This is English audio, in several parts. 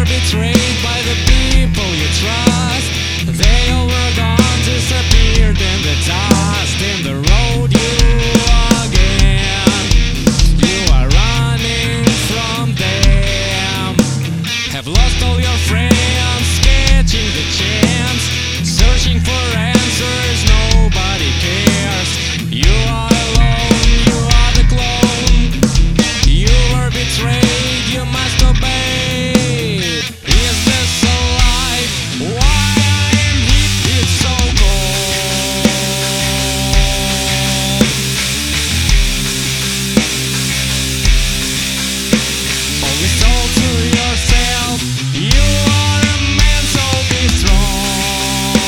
betrayed by the people you trust. They all were gone, disappeared in the dust. In the road you again. You are running from them. Have lost all your friends, sketching the chance, searching for answers, nobody cares. You are alone, you are the clone. You were betrayed, you must obey. Is this a life? Why I am here? It's so cold. Always told to yourself, you are a man, so be strong.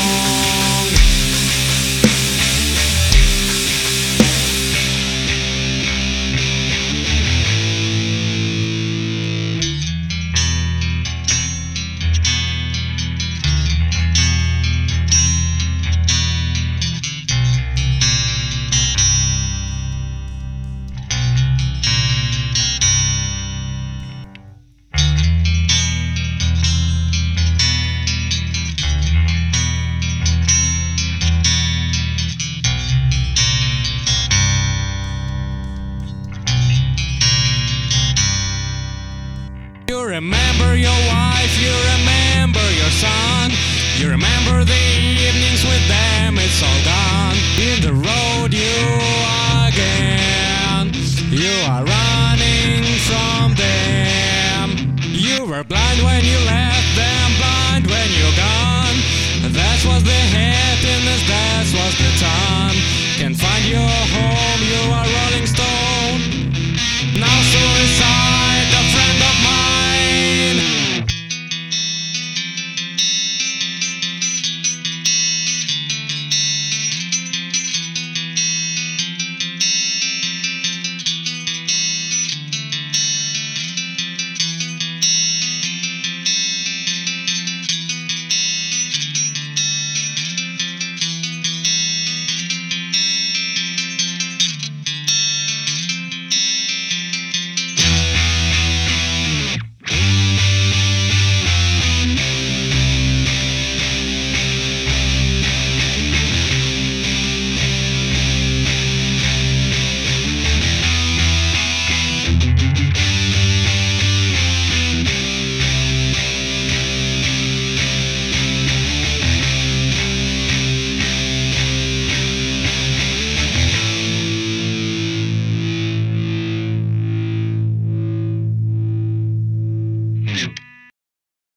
You remember your wife, you remember your son, you remember the evenings with them, it's all gone. In the road you again. You are running from them. You were blind when you left them, blind when you're gone. That was the happiness, that was the time. Can't find your home.